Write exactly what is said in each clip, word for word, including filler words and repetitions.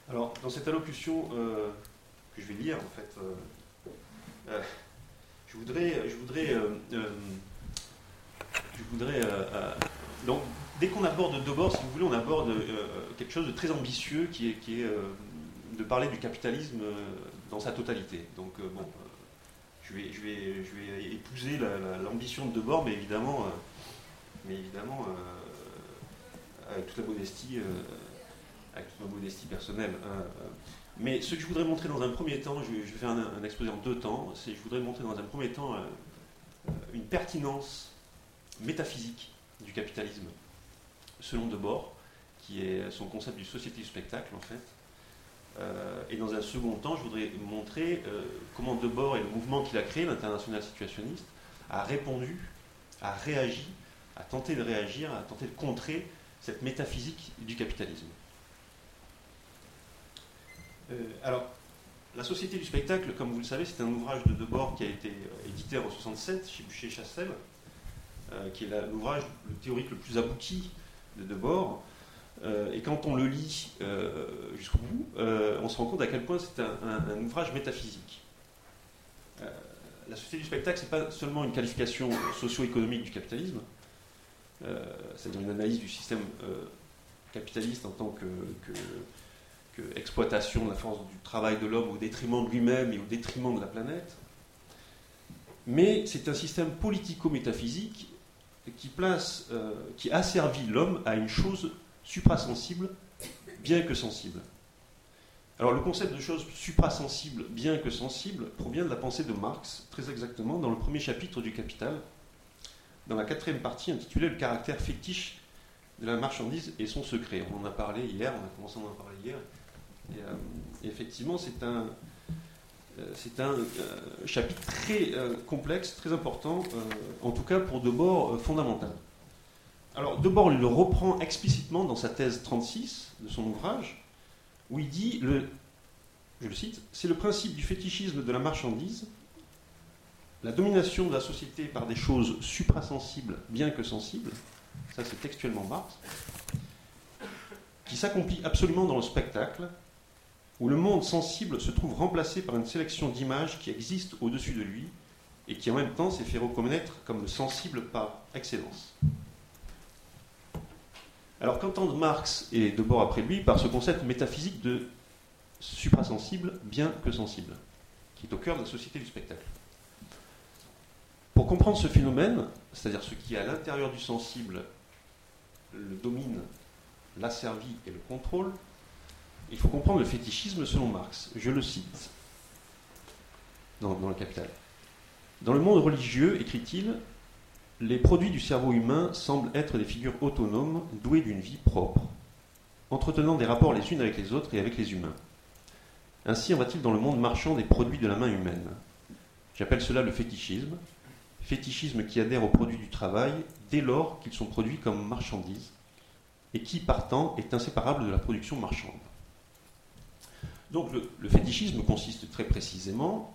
Alors, dans cette allocution euh, que je vais lire, en fait, euh, euh, je voudrais, je voudrais, euh, euh, je voudrais, euh, euh, donc, dès qu'on aborde Debord, si vous voulez, on aborde euh, quelque chose de très ambitieux, qui est, qui est euh, de parler du capitalisme euh, dans sa totalité. Donc, euh, bon, euh, je vais, je vais, je vais épouser la, la, l'ambition de Debord, mais évidemment, euh, mais évidemment, euh, avec toute la modestie. Euh, avec toute ma modestie personnelle. Euh, mais ce que je voudrais montrer dans un premier temps, je vais, je vais faire un, un exposé en deux temps, c'est je voudrais montrer dans un premier temps euh, une pertinence métaphysique du capitalisme, selon Debord, qui est son concept du société du spectacle, en fait. Euh, et dans un second temps, je voudrais montrer euh, comment Debord et le mouvement qu'il a créé, l'international situationniste, a répondu, a réagi, a tenté de réagir, a tenté de contrer cette métaphysique du capitalisme. Euh, alors, La Société du spectacle, comme vous le savez, c'est un ouvrage de Debord qui a été euh, édité en soixante-sept chez Bûcher-Chastel, euh, qui est la, l'ouvrage le théorique le plus abouti de Debord. Euh, et quand on le lit euh, jusqu'au bout, euh, on se rend compte à quel point c'est un, un, un ouvrage métaphysique. Euh, la Société du spectacle, ce n'est pas seulement une qualification socio-économique du capitalisme, euh, c'est-à-dire une analyse du système euh, capitaliste en tant que... que exploitation de la force du travail de l'homme au détriment de lui-même et au détriment de la planète. Mais c'est un système politico-métaphysique qui place, euh, qui asservit l'homme à une chose suprasensible, bien que sensible. Alors le concept de chose suprasensible, bien que sensible, provient de la pensée de Marx, très exactement dans le premier chapitre du Capital, dans la quatrième partie intitulée « Le caractère fétiche de la marchandise et son secret ». On en a parlé hier, on a commencé à en parler hier. Et, euh, effectivement, c'est un, euh, c'est un euh, chapitre très euh, complexe, très important, euh, en tout cas pour Debord euh, fondamental. Alors, Debord le reprend explicitement dans sa thèse trente-six de son ouvrage, où il dit, le, je le cite, « C'est le principe du fétichisme de la marchandise, la domination de la société par des choses suprasensibles, bien que sensibles, ça c'est textuellement Marx, qui s'accomplit absolument dans le spectacle, où le monde sensible se trouve remplacé par une sélection d'images qui existent au-dessus de lui et qui en même temps s'est fait reconnaître comme le sensible par excellence. » Alors qu'entendent Marx et Debord après lui par ce concept métaphysique de suprasensible, bien que sensible, qui est au cœur de la société du spectacle? Pour comprendre ce phénomène, c'est-à-dire ce qui à l'intérieur du sensible le domine, l'asservit et le contrôle, il faut comprendre le fétichisme selon Marx. Je le cite dans, dans le Capital. Dans le monde religieux, écrit-il, les produits du cerveau humain semblent être des figures autonomes, douées d'une vie propre, entretenant des rapports les unes avec les autres et avec les humains. Ainsi en va-t-il dans le monde marchand des produits de la main humaine. J'appelle cela le fétichisme, fétichisme qui adhère aux produits du travail dès lors qu'ils sont produits comme marchandises, et qui, partant, est inséparable de la production marchande. Donc le, le fétichisme consiste très précisément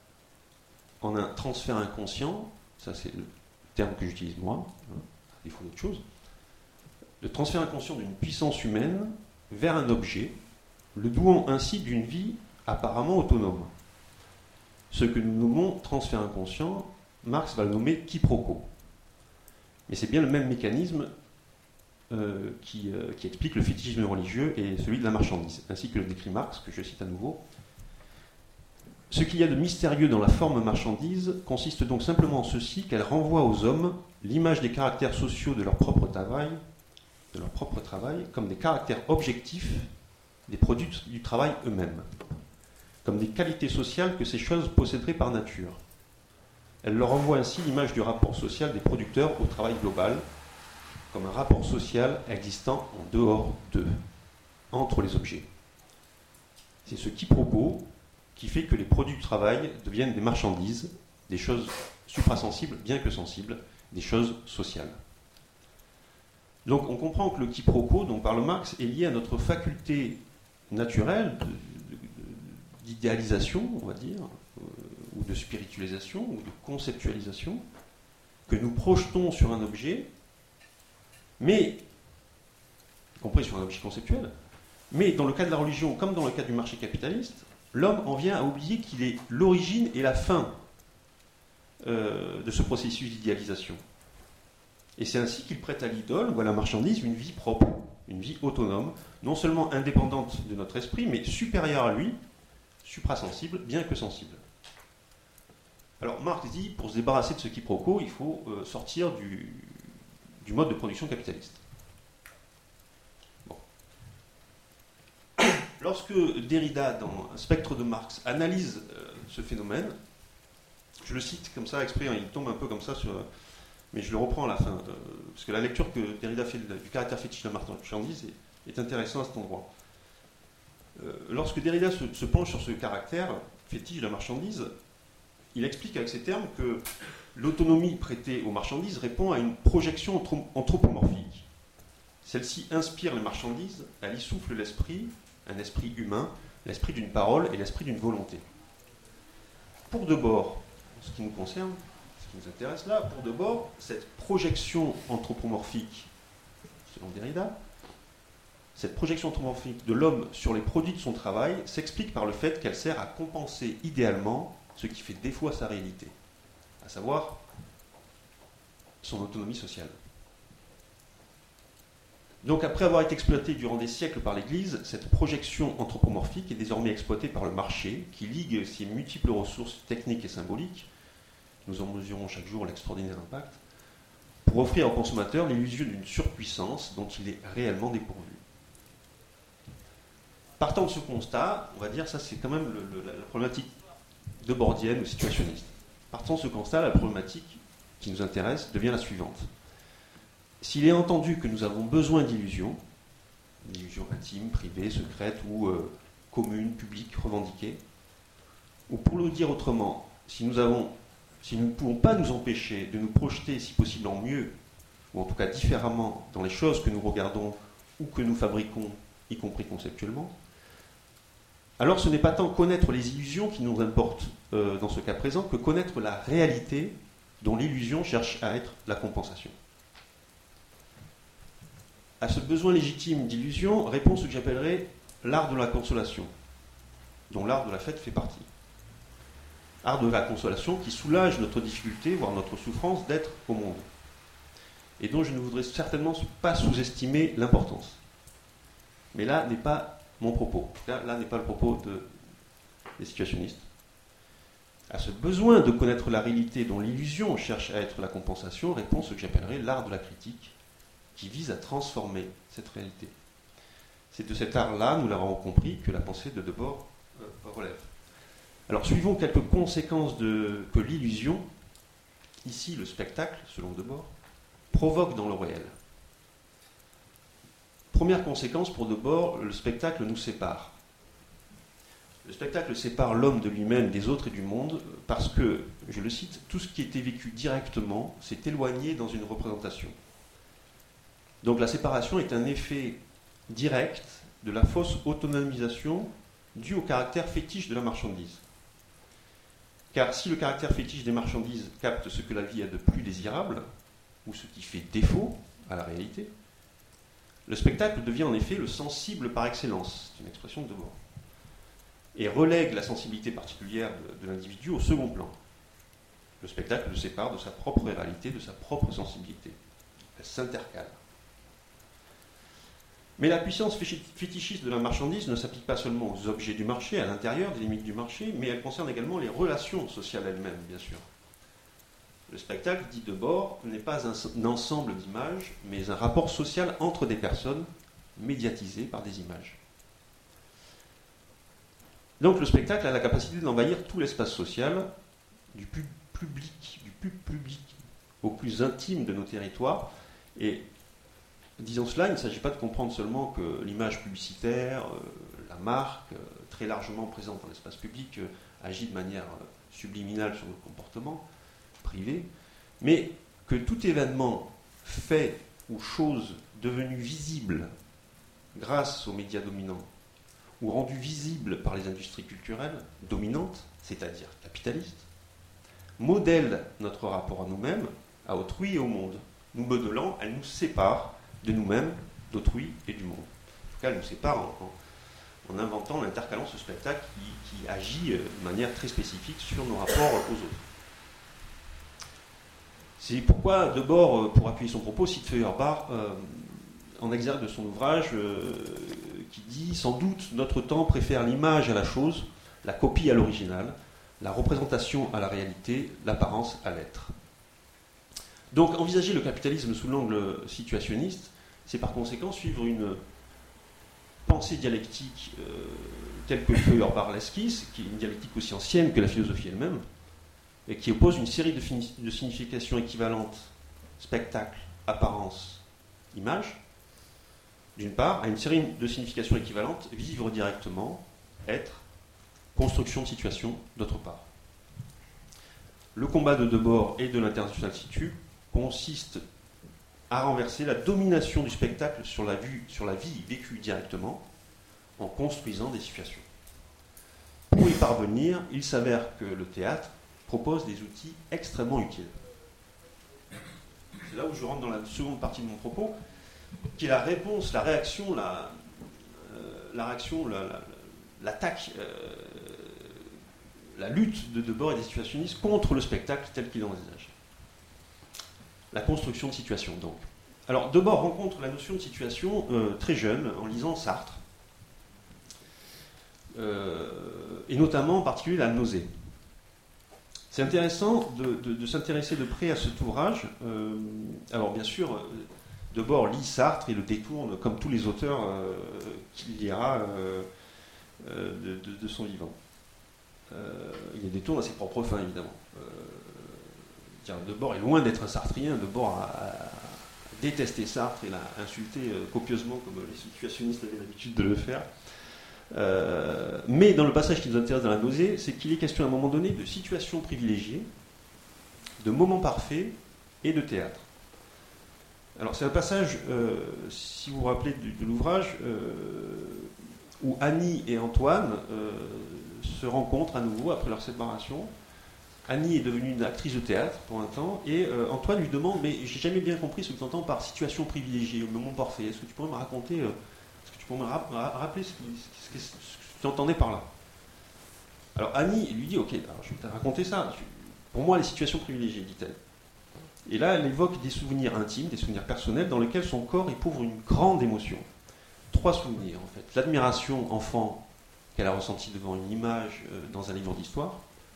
en un transfert inconscient, ça c'est le terme que j'utilise moi, hein, à défaut d'autre chose, le transfert inconscient d'une puissance humaine vers un objet, le douant ainsi d'une vie apparemment autonome. Ce que nous nommons transfert inconscient, Marx va le nommer quiproquo. Mais c'est bien le même mécanisme Euh, qui, euh, qui explique le fétichisme religieux et celui de la marchandise, ainsi que le décrit Marx, que je cite à nouveau. Ce qu'il y a de mystérieux dans la forme marchandise consiste donc simplement en ceci qu'elle renvoie aux hommes l'image des caractères sociaux de leur propre travail, de leur propre travail comme des caractères objectifs des produits du travail eux-mêmes, comme des qualités sociales que ces choses posséderaient par nature. Elle leur renvoie ainsi l'image du rapport social des producteurs au travail global, comme un rapport social existant en dehors d'eux, entre les objets. C'est ce quiproquo qui fait que les produits du travail deviennent des marchandises, des choses suprasensibles, bien que sensibles, des choses sociales. Donc on comprend que le quiproquo dont parle Marx est lié à notre faculté naturelle de, de, d'idéalisation, on va dire, euh, ou de spiritualisation, ou de conceptualisation, que nous projetons sur un objet, mais, y compris sur un objet conceptuel, Mais dans le cas de la religion, comme dans le cas du marché capitaliste, l'homme en vient à oublier qu'il est l'origine et la fin euh, de ce processus d'idéalisation. Et c'est ainsi qu'il prête à l'idole ou à la marchandise une vie propre, une vie autonome, non seulement indépendante de notre esprit, mais supérieure à lui, suprasensible, bien que sensible. Alors Marx dit, pour se débarrasser de ce quiproquo, il faut euh, sortir du, du mode de production capitaliste. Bon. Lorsque Derrida, dans un spectre de Marx, analyse euh, ce phénomène, je le cite comme ça, exprès, hein, il tombe un peu comme ça, sur, mais je le reprends à la fin, euh, parce que la lecture que Derrida fait du caractère fétiche de la marchandise est, est intéressante à cet endroit. Euh, lorsque Derrida se, se penche sur ce caractère fétiche de la marchandise, il explique avec ces termes que l'autonomie prêtée aux marchandises répond à une projection anthropomorphique. Celle-ci inspire les marchandises, elle y souffle l'esprit, un esprit humain, l'esprit d'une parole et l'esprit d'une volonté. Pour Debord, en ce qui nous concerne, ce qui nous intéresse là, pour Debord, cette projection anthropomorphique, selon Derrida, cette projection anthropomorphique de l'homme sur les produits de son travail s'explique par le fait qu'elle sert à compenser idéalement ce qui fait défaut à sa réalité, à savoir son autonomie sociale. Donc après avoir été exploitée durant des siècles par l'Église, cette projection anthropomorphique est désormais exploitée par le marché, qui ligue ses multiples ressources techniques et symboliques, nous en mesurons chaque jour l'extraordinaire impact, pour offrir au consommateur l'illusion d'une surpuissance dont il est réellement dépourvu. Partant de ce constat, on va dire, ça c'est quand même le, le, la problématique debordienne ou situationniste. Partant de ce constat, la problématique qui nous intéresse devient la suivante. S'il est entendu que nous avons besoin d'illusions, d'illusions intimes, privées, secrètes ou euh, communes, publiques, revendiquées, ou pour le dire autrement, si nous, avons, si nous ne pouvons pas nous empêcher de nous projeter, si possible en mieux, ou en tout cas différemment, dans les choses que nous regardons ou que nous fabriquons, y compris conceptuellement, alors ce n'est pas tant connaître les illusions qui nous importent euh, dans ce cas présent que connaître la réalité dont l'illusion cherche à être la compensation. À ce besoin légitime d'illusion répond ce que j'appellerais l'art de la consolation, dont l'art de la fête fait partie. Art de la consolation qui soulage notre difficulté, voire notre souffrance d'être au monde, et dont je ne voudrais certainement pas sous-estimer l'importance. Mais là n'est pas mon propos. En tout cas, là n'est pas le propos de, des situationnistes. À ce besoin de connaître la réalité dont l'illusion cherche à être la compensation répond ce que j'appellerais l'art de la critique, qui vise à transformer cette réalité. C'est de cet art-là, nous l'avons compris, que la pensée de Debord euh, relève. Alors, suivons quelques conséquences de, que l'illusion, ici le spectacle, selon Debord, provoque dans le réel. Première conséquence pour Debord, le spectacle nous sépare. Le spectacle sépare l'homme de lui-même, des autres et du monde, parce que, je le cite, tout ce qui était vécu directement s'est éloigné dans une représentation. Donc la séparation est un effet direct de la fausse autonomisation due au caractère fétiche de la marchandise. Car si le caractère fétiche des marchandises capte ce que la vie a de plus désirable, ou ce qui fait défaut à la réalité, le spectacle devient en effet le sensible par excellence, c'est une expression de Debord, et relègue la sensibilité particulière de, de l'individu au second plan. Le spectacle le sépare de sa propre réalité, de sa propre sensibilité. Elle s'intercale. Mais la puissance fétichiste de la marchandise ne s'applique pas seulement aux objets du marché, à l'intérieur des limites du marché, mais elle concerne également les relations sociales elles-mêmes, bien sûr. Le spectacle, dit Debord, n'est pas un, un ensemble d'images, mais un rapport social entre des personnes médiatisées par des images. Donc le spectacle a la capacité d'envahir tout l'espace social, du pub public, du pub public au plus intime de nos territoires, et disons cela, il ne s'agit pas de comprendre seulement que l'image publicitaire, euh, la marque, euh, très largement présente dans l'espace public, euh, agit de manière euh, subliminale sur le comportement privé, mais que tout événement fait ou chose devenue visible grâce aux médias dominants, ou rendu visible par les industries culturelles dominantes, c'est-à-dire capitalistes, modèle notre rapport à nous-mêmes, à autrui et au monde. Nous modelant, elle nous sépare de nous-mêmes, d'autrui et du monde. tout cas elle nous sépare en, en, en inventant, en intercalant ce spectacle qui, qui agit de manière très spécifique sur nos rapports aux autres. C'est pourquoi Debord, pour appuyer son propos, cite Feuerbach euh, en exergue de son ouvrage euh, qui dit « Sans doute, notre temps préfère l'image à la chose, la copie à l'original, la représentation à la réalité, l'apparence à l'être. » Donc, envisager le capitalisme sous l'angle situationniste, c'est par conséquent suivre une pensée dialectique euh, telle que Feuerbach l'esquisse, qui est une dialectique aussi ancienne que la philosophie elle-même, et qui oppose une série de, de significations équivalentes, spectacle, apparence, image, d'une part, à une série de significations équivalentes, vivre directement, être, construction de situation, d'autre part. Le combat de Debord et de l'international situ consiste à renverser la domination du spectacle sur la, vue, sur la vie vécue directement en construisant des situations. Pour y parvenir, il s'avère que le théâtre propose des outils extrêmement utiles. C'est là où je rentre dans la seconde partie de mon propos, qui est la réponse, la réaction, la, euh, la réaction, la, la, l'attaque, euh, la lutte de Debord et des situationnistes contre le spectacle tel qu'il envisage. La construction de situation, donc. Alors, Debord rencontre la notion de situation euh, très jeune, en lisant Sartre, euh, et notamment, en particulier, la nausée. C'est intéressant de, de, de s'intéresser de près à cet ouvrage. Euh, alors, bien sûr, Debord lit Sartre et le détourne, comme tous les auteurs euh, qu'il lira euh, euh, de, de, de son vivant. Euh, il les détourne à ses propres fins, évidemment. Euh, Debord est loin d'être un sartrien. Debord a, a détesté Sartre et l'a insulté euh, copieusement, comme les situationnistes avaient l'habitude de le faire. Euh, mais dans le passage qui nous intéresse dans la nausée, c'est qu'il est question à un moment donné de situations privilégiées, de moments parfaits et de théâtre. Alors c'est un passage, euh, si vous vous rappelez de, de l'ouvrage, euh, où Annie et Antoine euh, se rencontrent à nouveau après leur séparation. Annie est devenue une actrice de théâtre pour un temps, et euh, Antoine lui demande « Mais j'ai jamais bien compris ce que tu entends par situation privilégiée, le moment parfait. Est-ce que tu pourrais me raconter, euh, est-ce que tu pourrais me ra- ra- rappeler ce, qui, ce, ce, ce que tu entendais par là ?» Alors Annie lui dit « Ok, alors je vais te raconter ça. Pour moi, les situations privilégiées, dit-elle. » Et là, elle évoque des souvenirs intimes, des souvenirs personnels, dans lesquels son corps éprouve une grande émotion. Trois souvenirs, en fait. L'admiration enfant qu'elle a ressentie devant une image euh, dans un livre d'histoire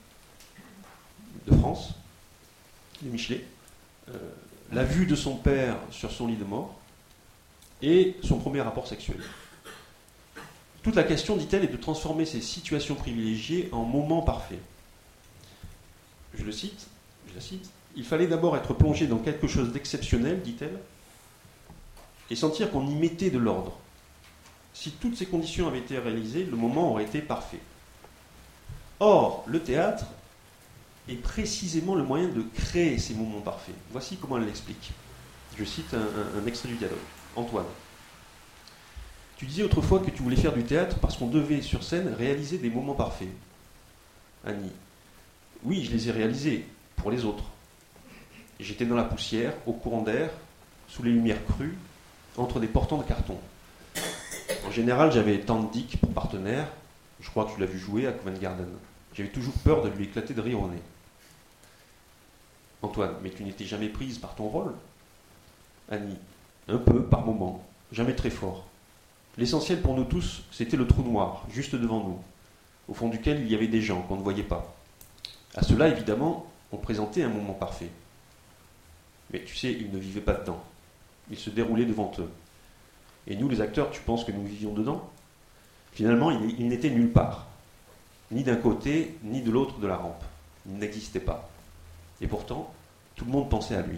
de France, de Michelet, euh, la vue de son père sur son lit de mort, et son premier rapport sexuel. Toute la question, dit-elle, est de transformer ces situations privilégiées en moments parfaits. Je le cite, je la cite. Il fallait d'abord être plongé dans quelque chose d'exceptionnel, dit-elle, et sentir qu'on y mettait de l'ordre. Si toutes ces conditions avaient été réalisées, le moment aurait été parfait. Or, le théâtre est précisément le moyen de créer ces moments parfaits. Voici comment elle l'explique. Je cite un, un, un extrait du dialogue. Antoine. Tu disais autrefois que tu voulais faire du théâtre parce qu'on devait, sur scène, réaliser des moments parfaits. Annie. Oui, je les ai réalisés, pour les autres. J'étais dans la poussière, au courant d'air, sous les lumières crues, entre des portants de carton. En général, j'avais Tandic pour partenaire. Je crois que tu l'as vu jouer à Covent Garden. J'avais toujours peur de lui éclater de rire au nez. Antoine, mais tu n'étais jamais prise par ton rôle ? Annie, un peu, par moment, jamais très fort. L'essentiel pour nous tous, c'était le trou noir, juste devant nous, au fond duquel il y avait des gens qu'on ne voyait pas. À cela, évidemment, on présentait un moment parfait. Mais tu sais, ils ne vivaient pas dedans. Il se déroulait devant eux. Et nous, les acteurs, tu penses que nous vivions dedans ? Finalement, il, il n'était nulle part. Ni d'un côté, ni de l'autre de la rampe. Il n'existait pas. Et pourtant, tout le monde pensait à lui.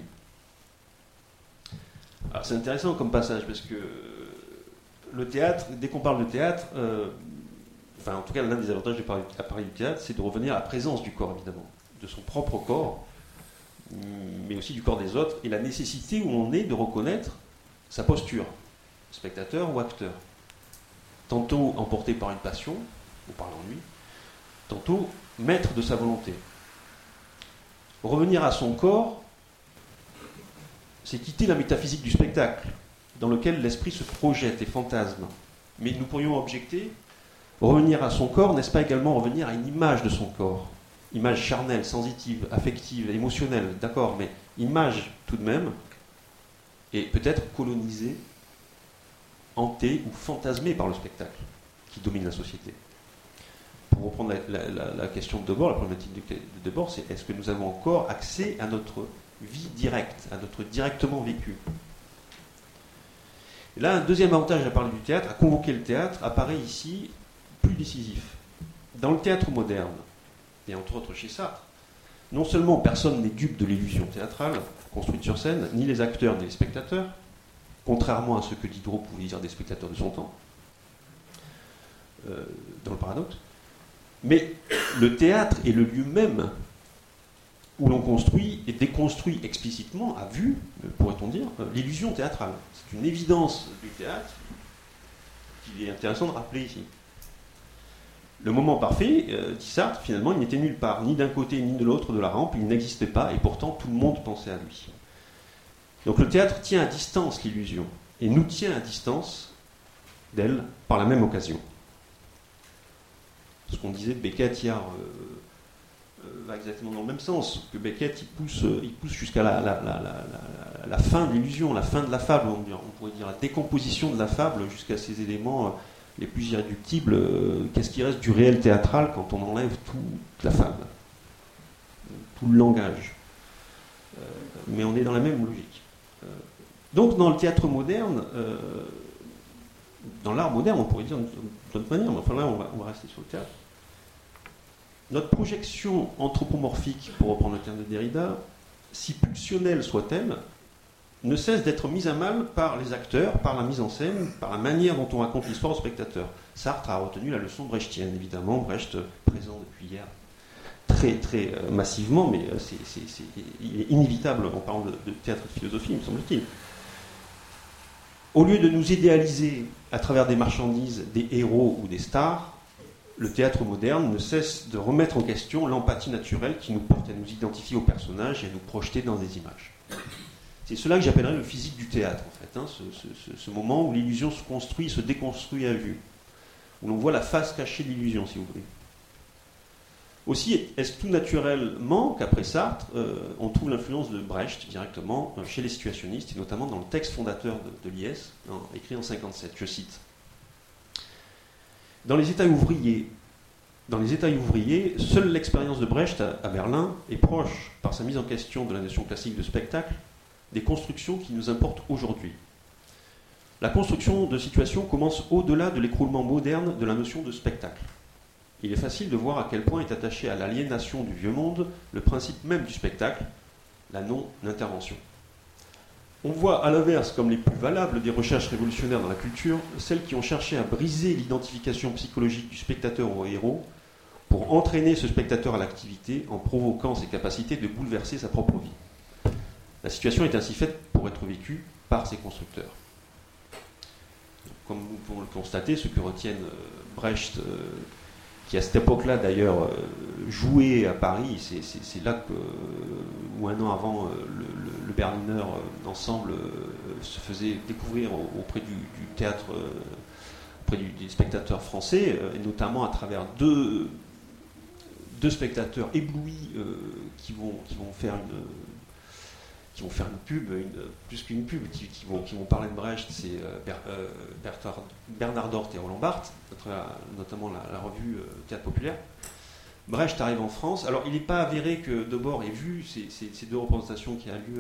Alors, c'est intéressant comme passage, parce que le théâtre, dès qu'on parle de théâtre, euh, enfin, en tout cas, l'un des avantages de parler, à parler du théâtre, c'est de revenir à la présence du corps, évidemment. De son propre corps, mais aussi du corps des autres, et la nécessité où on est de reconnaître sa posture, spectateur ou acteur. Tantôt emporté par une passion, ou par l'ennui, tantôt maître de sa volonté. Revenir à son corps, c'est quitter la métaphysique du spectacle, dans lequel l'esprit se projette et fantasme, Mais nous pourrions objecter, revenir à son corps, n'est-ce pas également revenir à une image de son corps? Image charnelle, sensitive, affective, émotionnelle, d'accord, mais image tout de même, et peut-être colonisée, hantée ou fantasmée par le spectacle qui domine la société. Pour reprendre la, la, la, la question de Debord, la problématique de, de Debord, c'est est-ce que nous avons encore accès à notre vie directe, à notre directement vécu? Et là, un deuxième avantage à parler du théâtre, à convoquer le théâtre, apparaît ici plus décisif. Dans le théâtre moderne, et entre autres chez Sartre, non seulement personne n'est dupe de l'illusion théâtrale construite sur scène, ni les acteurs ni les spectateurs, contrairement à ce que Diderot pouvait dire des spectateurs de son temps, euh, dans le paradoxe, mais le théâtre est le lieu même où l'on construit et déconstruit explicitement, à vue, pourrait-on dire, l'illusion théâtrale. C'est une évidence du théâtre qu'il est intéressant de rappeler ici. Le moment parfait, euh, dit Sartre, finalement, il n'était nulle part, ni d'un côté ni de l'autre de la rampe, il n'existait pas, et pourtant tout le monde pensait à lui. Donc le théâtre tient à distance l'illusion, et nous tient à distance d'elle par la même occasion. Ce qu'on disait de Beckett hier euh, euh, va exactement dans le même sens, que Beckett il pousse, il pousse jusqu'à la, la, la, la, la fin de l'illusion, la fin de la fable, on, on pourrait dire la décomposition de la fable jusqu'à ces éléments euh, les plus irréductibles. Euh, qu'est-ce qui reste du réel théâtral quand on enlève toute la fable, tout le langage? euh, Mais on est dans la même logique. Euh, donc dans le théâtre moderne, euh, dans l'art moderne, on pourrait dire d'une autre manière, mais enfin là on va, on va rester sur le théâtre. Notre projection anthropomorphique, pour reprendre le terme de Derrida, si pulsionnelle soit-elle, ne cesse d'être mise à mal par les acteurs, par la mise en scène, par la manière dont on raconte l'histoire au spectateur. Sartre a retenu la leçon brechtienne, évidemment, Brecht présent depuis hier très, très euh, massivement, mais euh, c'est, c'est, c'est, il est inévitable en parlant de, de théâtre et de philosophie, me semble-t-il. Au lieu de nous idéaliser à travers des marchandises, des héros ou des stars, le théâtre moderne ne cesse de remettre en question l'empathie naturelle qui nous porte à nous identifier aux personnages et à nous projeter dans des images. C'est cela que j'appellerais le physique du théâtre, en fait, hein, ce, ce, ce moment où l'illusion se construit, se déconstruit à vue, où l'on voit la face cachée de l'illusion, si vous voulez. Aussi, est-ce tout naturellement qu'après Sartre, euh, on trouve l'influence de Brecht directement euh, chez les situationnistes, et notamment dans le texte fondateur de, de l'I S, hein, écrit en cinquante-sept, je cite. Dans les États ouvriers, dans les États ouvriers, seule l'expérience de Brecht à, à Berlin est proche, par sa mise en question de la notion classique de spectacle, des constructions qui nous importent aujourd'hui. La construction de situations commence au-delà de l'écroulement moderne de la notion de spectacle. Il est facile de voir à quel point est attaché à l'aliénation du vieux monde le principe même du spectacle, la non-intervention. On voit à l'inverse comme les plus valables des recherches révolutionnaires dans la culture, celles qui ont cherché à briser l'identification psychologique du spectateur au héros pour entraîner ce spectateur à l'activité en provoquant ses capacités de bouleverser sa propre vie. La situation est ainsi faite pour être vécue par ses constructeurs. Comme nous pouvons le constater, ce que retiennent Brecht, qui à cette époque-là d'ailleurs jouait à Paris, c'est, c'est, c'est là que, où un an avant, le, le, le Berliner ensemble se faisait découvrir auprès du, du théâtre, auprès du, des spectateurs français, et notamment à travers deux, deux spectateurs éblouis qui vont, qui vont faire une... qui vont faire une pub, une, plus qu'une pub, qui, qui, vont, qui vont parler de Brecht, c'est euh, Ber, euh, Bertard, Bernard Dort et Roland Barthes, notamment la, la revue euh, Théâtre Populaire. Brecht arrive en France. Alors, il n'est pas avéré que Debord ait vu ces, ces, ces deux représentations qui ont lieu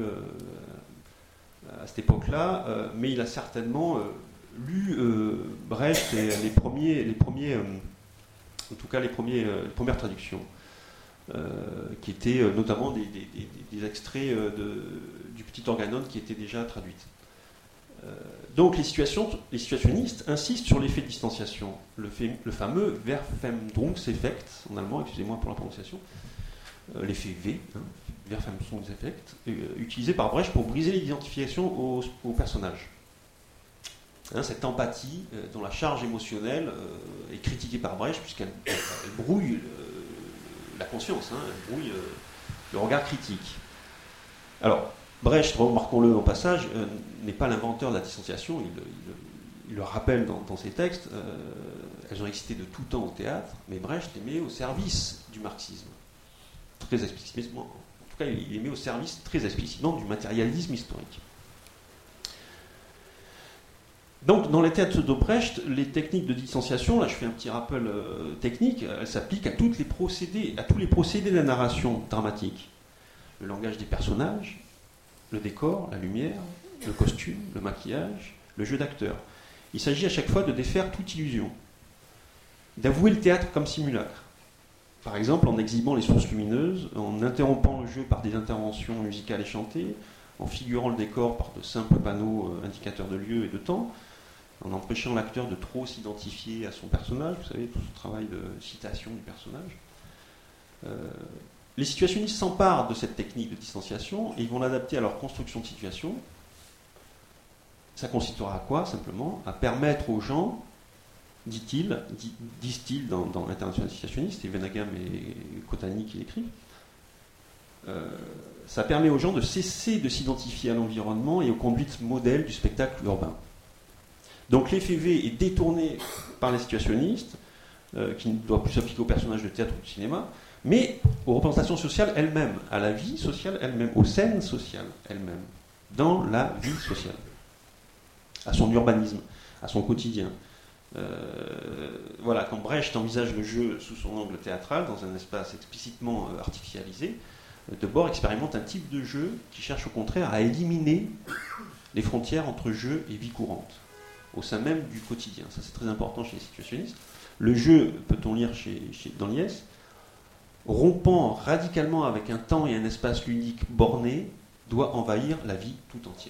euh, à cette époque-là, euh, mais il a certainement euh, lu euh, Brecht et les premiers, les premiers euh, en tout cas les, premiers, euh, les premières traductions. Euh, qui étaient euh, notamment des, des, des, des extraits euh, de, du petit organon qui étaient déjà traduites. Euh, donc les, situations, les situationnistes insistent sur l'effet de distanciation, le, fait, le fameux Verfremdungseffekt, en allemand, excusez-moi pour la prononciation, euh, l'effet V, hein, Verfremdungseffekt, euh, utilisé par Brecht pour briser l'identification aux, aux personnages. Hein, cette empathie euh, dont la charge émotionnelle euh, est critiquée par Brecht puisqu'elle elle, elle brouille euh, la conscience, hein, elle brouille euh, le regard critique. Alors, Brecht, remarquons-le en passage, euh, n'est pas l'inventeur de la distanciation, il, il le rappelle dans, dans ses textes, euh, elles ont existé de tout temps au théâtre, mais Brecht les met au service du marxisme. Très explicitement. En tout cas, il les met au service très explicitement du matérialisme historique. Donc, dans les théâtres de Brecht, les techniques de distanciation, là je fais un petit rappel euh, technique, elles s'appliquent à, toutes les procédés, à tous les procédés de la narration dramatique. Le langage des personnages, le décor, la lumière, le costume, le maquillage, le jeu d'acteur. Il s'agit à chaque fois de défaire toute illusion, d'avouer le théâtre comme simulacre. Par exemple, en exhibant les sources lumineuses, en interrompant le jeu par des interventions musicales et chantées, en figurant le décor par de simples panneaux euh, indicateurs de lieu et de temps, en empêchant l'acteur de trop s'identifier à son personnage, vous savez, tout ce travail de citation du personnage. Euh, les situationnistes s'emparent de cette technique de distanciation et ils vont l'adapter à leur construction de situation. Ça consistera à quoi, simplement? À permettre aux gens, dit-il, dit, disent-ils dans, dans l'international situationniste, et Venagam et Kotani qui l'écrivent, euh, ça permet aux gens de cesser de s'identifier à l'environnement et aux conduites modèles du spectacle urbain. Donc l'effet V est détourné par les situationnistes, euh, qui ne doit plus s'appliquer aux personnages de théâtre ou de cinéma, mais aux représentations sociales elles-mêmes, à la vie sociale elle-même, aux scènes sociales elles-mêmes, dans la vie sociale, à son urbanisme, à son quotidien. Euh, voilà, quand Brecht envisage le jeu sous son angle théâtral, dans un espace explicitement euh, artificialisé, Debord expérimente un type de jeu qui cherche au contraire à éliminer les frontières entre jeu et vie courante, au sein même du quotidien. Ça, c'est très important chez les situationnistes. Le jeu, peut-on lire chez, chez, dans Liès, rompant radicalement avec un temps et un espace ludique borné, doit envahir la vie tout entière.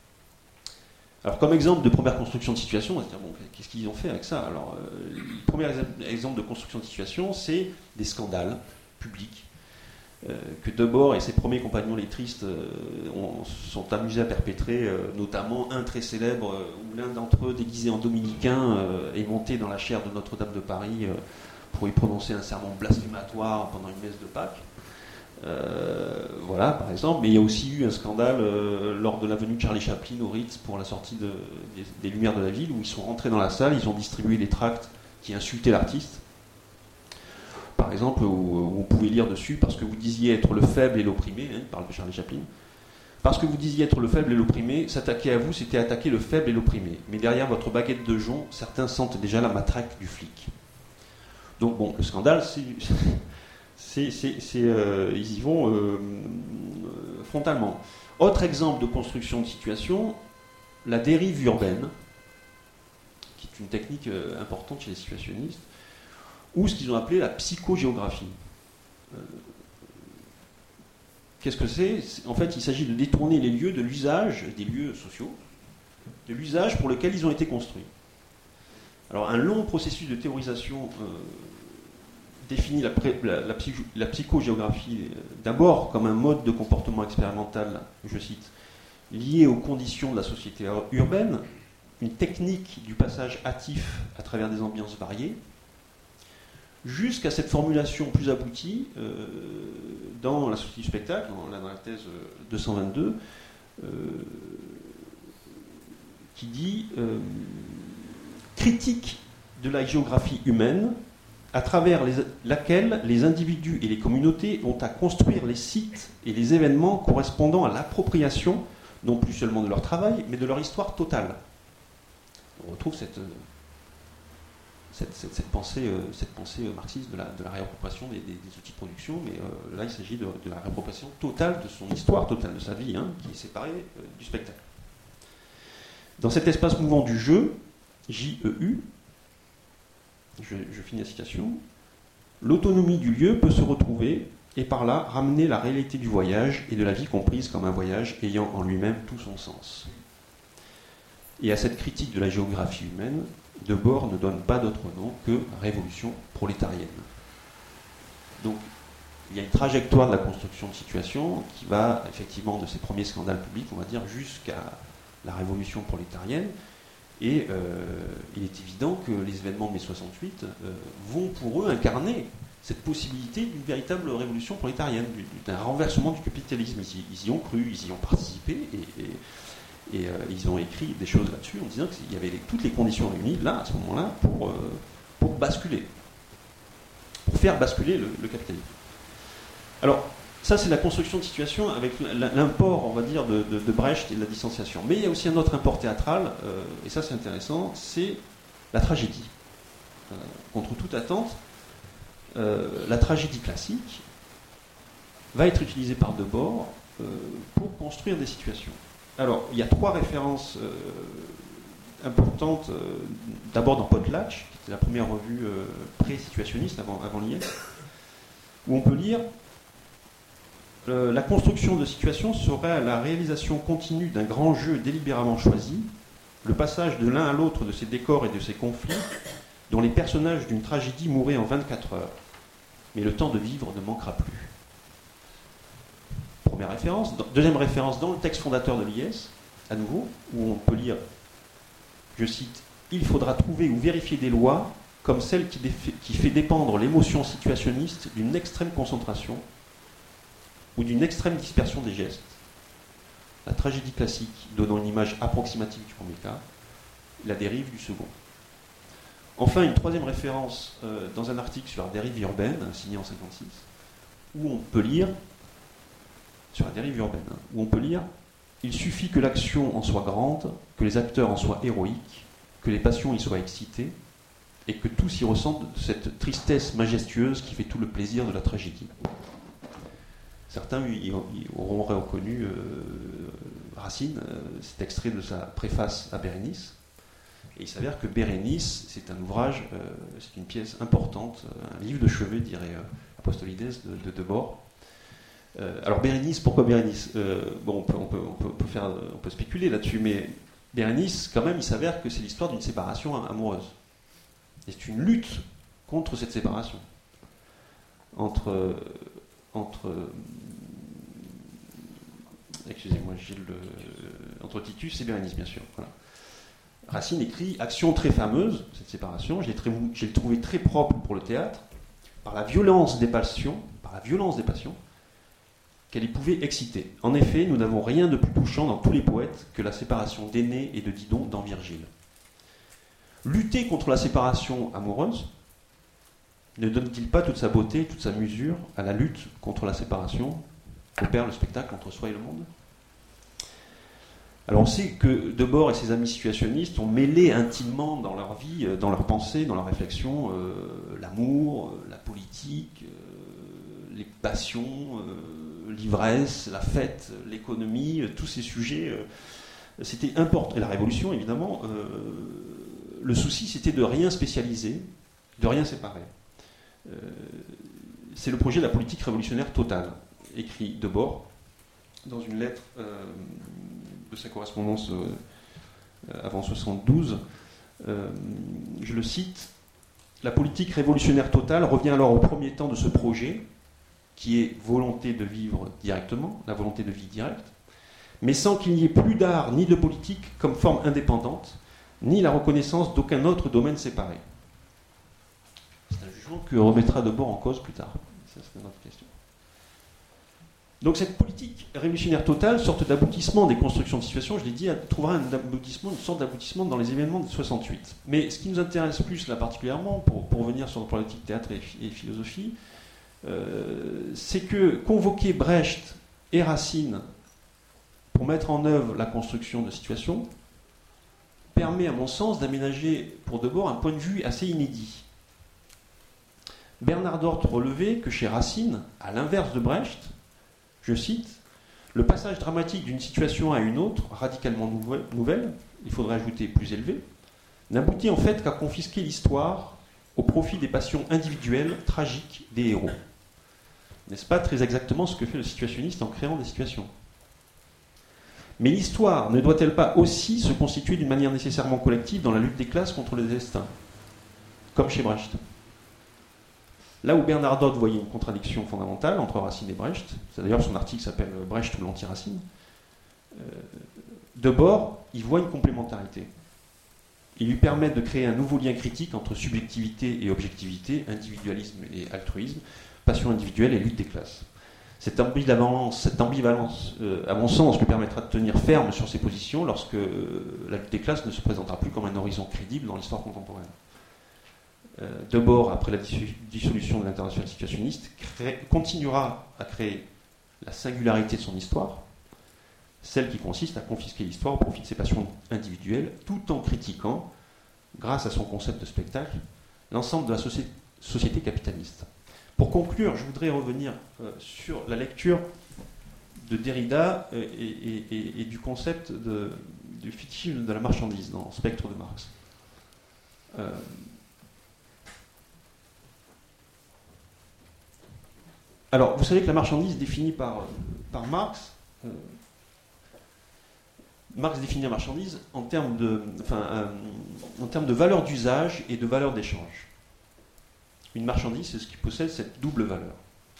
Alors, comme exemple de première construction de situation, on va se dire, bon, qu'est-ce qu'ils ont fait avec ça? Alors, euh, le premier exemple de construction de situation, c'est des scandales publics euh, que Debord et ses premiers compagnons lettristes euh, ont, sont amusés à perpétrer, euh, notamment un très célèbre, euh, où l'un d'entre eux, déguisé en dominicain, euh, est monté dans la chaire de Notre-Dame de Paris euh, pour y prononcer un sermon blasphématoire pendant une messe de Pâques. Euh, voilà, par exemple. Mais il y a aussi eu un scandale euh, lors de la venue de Charlie Chaplin au Ritz pour la sortie de, des, des Lumières de la Ville, où ils sont rentrés dans la salle, ils ont distribué des tracts qui insultaient l'artiste. Par exemple, où, où on pouvait lire dessus, parce que vous disiez être le faible et l'opprimé, hein, il parle de Charlie Chaplin, parce que vous disiez être le faible et l'opprimé, s'attaquer à vous, c'était attaquer le faible et l'opprimé. Mais derrière votre baguette de jonc, certains sentent déjà la matraque du flic. Donc bon, le scandale, c'est... C'est, c'est, c'est, euh, ils y vont euh, euh, frontalement. Autre exemple de construction de situation, la dérive urbaine, qui est une technique euh, importante chez les situationnistes, ou ce qu'ils ont appelé la psychogéographie. Euh, qu'est-ce que c'est? En fait, il s'agit de détourner les lieux de l'usage, des lieux sociaux, de l'usage pour lequel ils ont été construits. Alors, un long processus de théorisation euh, définit la, la, la, psycho, la psychogéographie euh, d'abord comme un mode de comportement expérimental, je cite, lié aux conditions de la société urbaine, une technique du passage hâtif à travers des ambiances variées, jusqu'à cette formulation plus aboutie euh, dans la société du spectacle, dans, dans la thèse deux cent vingt-deux, euh, qui dit euh, critique de la géographie humaine, à travers les, laquelle les individus et les communautés ont à construire les sites et les événements correspondant à l'appropriation, non plus seulement de leur travail, mais de leur histoire totale. On retrouve cette, cette, cette, cette pensée, euh, cette pensée marxiste de la, de la réappropriation des, des, des outils de production, mais euh, là il s'agit de, de la réappropriation totale de son histoire totale, de sa vie, hein, qui est séparée euh, du spectacle. Dans cet espace mouvant du jeu, J E U, Je, je finis la citation, l'autonomie du lieu peut se retrouver et par là ramener la réalité du voyage et de la vie comprise comme un voyage ayant en lui-même tout son sens. Et à cette critique de la géographie humaine, Debord ne donne pas d'autre nom que révolution prolétarienne. Donc il y a une trajectoire de la construction de situation qui va effectivement de ces premiers scandales publics, on va dire, jusqu'à la révolution prolétarienne. Et euh, il est évident que les événements de mai soixante-huit euh, vont pour eux incarner cette possibilité d'une véritable révolution prolétarienne, d'un renversement du capitalisme. Ils y, ils y ont cru, ils y ont participé, et, et, Et euh, ils ont écrit des choses là-dessus en disant qu'il y avait les, toutes les conditions réunies, là, à ce moment-là, pour, euh, pour basculer. Pour faire basculer le, le capitalisme. Alors, ça, c'est la construction de situation avec l'import, on va dire, de, de, de Brecht et de la distanciation. Mais il y a aussi un autre import théâtral, euh, et ça, c'est intéressant, c'est la tragédie. Euh, contre toute attente, euh, la tragédie classique va être utilisée par Debord euh, pour construire des situations. Alors, il y a trois références euh, importantes. Euh, d'abord dans Potlatch, qui était la première revue euh, pré-situationniste avant, avant l'I S, où on peut lire euh, la construction de situations serait la réalisation continue d'un grand jeu délibérément choisi, le passage de l'un à l'autre de ces décors et de ces conflits, dont les personnages d'une tragédie mourraient en vingt-quatre heures. Mais le temps de vivre ne manquera plus. Première référence. Deuxième référence dans le texte fondateur de l'I S, à nouveau, où on peut lire, je cite, « Il faudra trouver ou vérifier des lois comme celle qui, défait, qui fait dépendre l'émotion situationniste d'une extrême concentration ou d'une extrême dispersion des gestes. La tragédie classique donnant une image approximative du premier cas, la dérive du second. » Enfin, une troisième référence euh, dans un article sur la dérive urbaine, signé en cinquante-six, où on peut lire, sur la dérive urbaine, hein, où on peut lire « Il suffit que l'action en soit grande, que les acteurs en soient héroïques, que les passions y soient excitées, et que tous y ressentent cette tristesse majestueuse qui fait tout le plaisir de la tragédie. » Certains y, y auront reconnu euh, Racine, euh, cet extrait de sa préface à Bérénice. Et il s'avère que Bérénice, c'est un ouvrage, euh, c'est une pièce importante, un livre de chevet, dirait euh, Apostolides de, de Debord. Euh, alors Bérénice, pourquoi Bérénice euh, Bon, on peut, on, peut, on, peut, on, peut faire, on peut spéculer là-dessus, mais Bérénice, quand même, il s'avère que c'est l'histoire d'une séparation amoureuse. Et c'est une lutte contre cette séparation. Entre... entre excusez-moi, j'ai le... entre Titus et Bérénice, bien sûr. Voilà. Racine écrit « Action très fameuse, cette séparation, j'ai, très, j'ai trouvé très propre pour le théâtre, par la violence des passions, par la violence des passions, qu'elle y pouvait exciter. En effet, nous n'avons rien de plus touchant dans tous les poètes que la séparation d'Énée et de Didon dans Virgile. Lutter contre la séparation amoureuse ne donne-t-il pas toute sa beauté, toute sa mesure à la lutte contre la séparation qu'opère le spectacle entre soi et le monde ? Alors on sait que Debord et ses amis situationnistes ont mêlé intimement dans leur vie, dans leur pensée, dans leur réflexion, euh, l'amour, la politique, euh, les passions, euh, l'ivresse, la fête, l'économie, euh, tous ces sujets. Euh, c'était important. Et la révolution, évidemment, euh, le souci c'était de rien spécialiser, de rien séparer. Euh, c'est le projet de la politique révolutionnaire totale, écrit Debord dans une lettre euh, de sa correspondance euh, avant soixante-douze. Euh, je le cite, « La politique révolutionnaire totale revient alors au premier temps de ce projet, qui est volonté de vivre directement, la volonté de vie directe, mais sans qu'il n'y ait plus d'art ni de politique comme forme indépendante, ni la reconnaissance d'aucun autre domaine séparé. » C'est un jugement que remettra Debord en cause plus tard. Ça, c'est une autre question. Donc cette politique révolutionnaire totale, sorte d'aboutissement des constructions de situation, je l'ai dit, trouvera un aboutissement, une sorte d'aboutissement dans les événements de soixante-huit. Mais ce qui nous intéresse plus là particulièrement, pour, pour revenir sur la politique théâtre et, et philosophie, euh, c'est que convoquer Brecht et Racine pour mettre en œuvre la construction de situation permet, à mon sens, d'aménager pour Debord un point de vue assez inédit. Bernard Dort relevait que chez Racine, à l'inverse de Brecht, je cite, « Le passage dramatique d'une situation à une autre, radicalement nouvelle, il faudrait ajouter plus élevée, n'aboutit en fait qu'à confisquer l'histoire au profit des passions individuelles, tragiques des héros. » N'est-ce pas très exactement ce que fait le situationniste en créant des situations ? Mais l'histoire ne doit-elle pas aussi se constituer d'une manière nécessairement collective dans la lutte des classes contre le destin, comme chez Brecht ? Là où Bernard Dort voyait une contradiction fondamentale entre Racine et Brecht, c'est d'ailleurs son article s'appelle Brecht ou l'anti-Racine, euh, Debord y voit une complémentarité. Ils lui permettent de créer un nouveau lien critique entre subjectivité et objectivité, individualisme et altruisme, passion individuelle et lutte des classes. Cette ambivalence, cette ambivalence euh, à mon sens, lui permettra de tenir ferme sur ses positions lorsque euh, la lutte des classes ne se présentera plus comme un horizon crédible dans l'histoire contemporaine. Euh, Debord, après la dissolution de l'international situationniste, crée, continuera à créer la singularité de son histoire, celle qui consiste à confisquer l'histoire au profit de ses passions individuelles, tout en critiquant, grâce à son concept de spectacle, l'ensemble de la société, société capitaliste. Pour conclure, je voudrais revenir euh, sur la lecture de Derrida euh, et, et, et, et du concept de, du fétichisme de la marchandise dans Spectre de Marx. Euh, alors, vous savez que la marchandise définie par, par Marx, euh, Marx définit la marchandise en termes de, enfin, euh, en termes de valeur d'usage et de valeur d'échange. Une marchandise, c'est ce qui possède cette double valeur.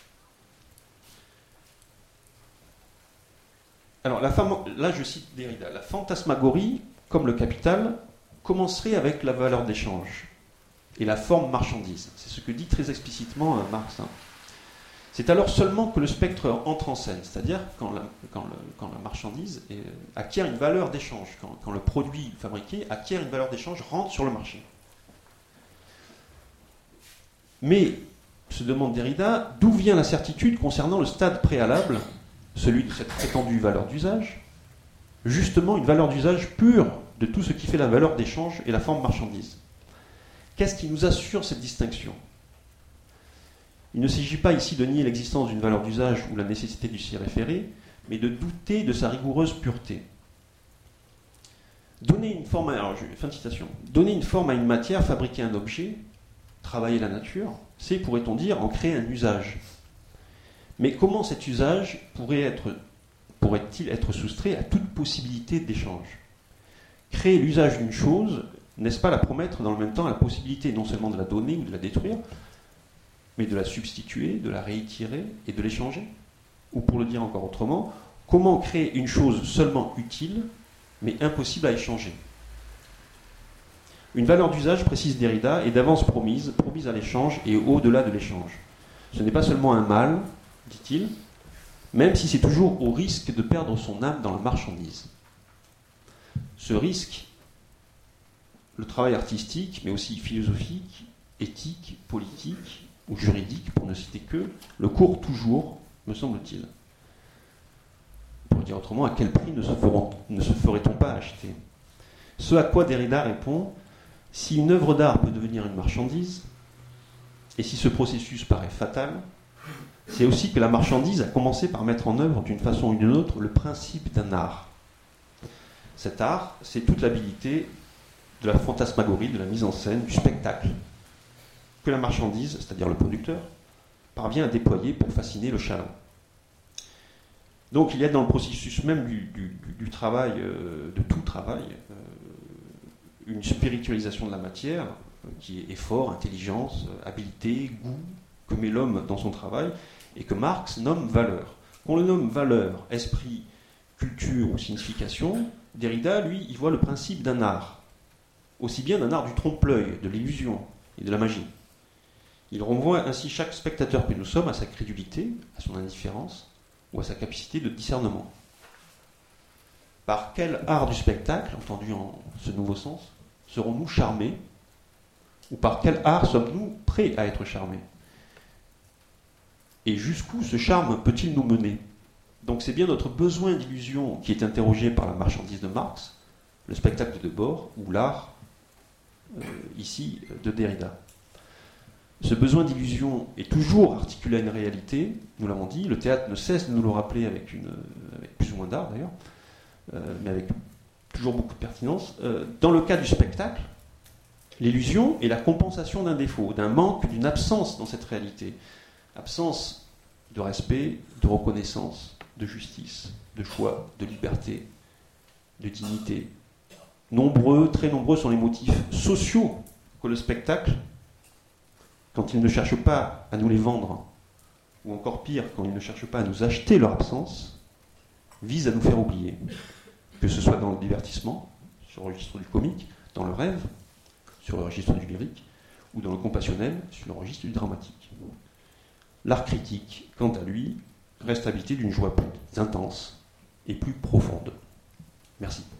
Alors, la femme, là, je cite Derrida. La fantasmagorie, comme le capital, commencerait avec la valeur d'échange et la forme marchandise. C'est ce que dit très explicitement euh, Marx. Hein. C'est alors seulement que le spectre entre en scène, c'est-à-dire quand la, quand le, quand la marchandise est, acquiert une valeur d'échange, quand, quand le produit fabriqué acquiert une valeur d'échange, rentre sur le marché. Mais, se demande Derrida, d'où vient la certitude concernant le stade préalable, celui de cette prétendue valeur d'usage, justement une valeur d'usage pure de tout ce qui fait la valeur d'échange et la forme marchandise. Qu'est-ce qui nous assure cette distinction ? Il ne s'agit pas ici de nier l'existence d'une valeur d'usage ou la nécessité de s'y référer, mais de douter de sa rigoureuse pureté. Donner une forme à, alors, je, fin de citation, donner une forme à une matière, fabriquer un objet, travailler la nature, c'est, pourrait-on dire, en créer un usage. Mais comment cet usage pourrait être, pourrait-il être soustrait à toute possibilité d'échange ? Créer l'usage d'une chose, n'est-ce pas la promettre dans le même temps à la possibilité non seulement de la donner ou de la détruire, mais de la substituer, de la réitérer et de l'échanger ? Ou pour le dire encore autrement, comment créer une chose seulement utile, mais impossible à échanger ? Une valeur d'usage, précise Derrida, est d'avance promise, promise à l'échange et au-delà de l'échange. Ce n'est pas seulement un mal, dit-il, même si c'est toujours au risque de perdre son âme dans la marchandise. Ce risque, le travail artistique, mais aussi philosophique, éthique, politique ou juridique, pour ne citer que, le court toujours, me semble-t-il. Pour le dire autrement, à quel prix ne se, feront, ne se ferait-on pas acheter ? Ce à quoi Derrida répond: si une œuvre d'art peut devenir une marchandise, et si ce processus paraît fatal, c'est aussi que la marchandise a commencé par mettre en œuvre d'une façon ou d'une autre le principe d'un art. Cet art, c'est toute l'habilité de la fantasmagorie, de la mise en scène, du spectacle, que la marchandise, c'est-à-dire le producteur, parvient à déployer pour fasciner le chaland. Donc il y a dans le processus même du, du, du travail, euh, de tout travail, euh, une spiritualisation de la matière, euh, qui est effort, intelligence, euh, habileté, goût, que met l'homme dans son travail, et que Marx nomme valeur. Qu'on le nomme valeur, esprit, culture ou signification, Derrida, lui, y voit le principe d'un art, aussi bien d'un art du trompe-l'œil, de l'illusion et de la magie. Il renvoie ainsi chaque spectateur que nous sommes à sa crédulité, à son indifférence ou à sa capacité de discernement. Par quel art du spectacle, entendu en ce nouveau sens, serons-nous charmés, ou par quel art sommes-nous prêts à être charmés ? Et jusqu'où ce charme peut-il nous mener ? Donc c'est bien notre besoin d'illusion qui est interrogé par la marchandise de Marx, le spectacle de Debord, ou l'art, euh, ici, de Derrida. Ce besoin d'illusion est toujours articulé à une réalité, nous l'avons dit, le théâtre ne cesse de nous le rappeler avec, une, avec plus ou moins d'art d'ailleurs, euh, mais avec toujours beaucoup de pertinence. Euh, dans le cas du spectacle, l'illusion est la compensation d'un défaut, d'un manque, d'une absence dans cette réalité. Absence de respect, de reconnaissance, de justice, de choix, de liberté, de dignité. Nombreux, très nombreux sont les motifs sociaux que le spectacle, quand il ne cherche pas à nous les vendre, ou encore pire, quand il ne cherche pas à nous acheter leur absence, vise à nous faire oublier. Que ce soit dans le divertissement, sur le registre du comique, dans le rêve, sur le registre du lyrique, ou dans le compassionnel, sur le registre du dramatique. L'art critique, quant à lui, reste habité d'une joie plus intense et plus profonde. Merci.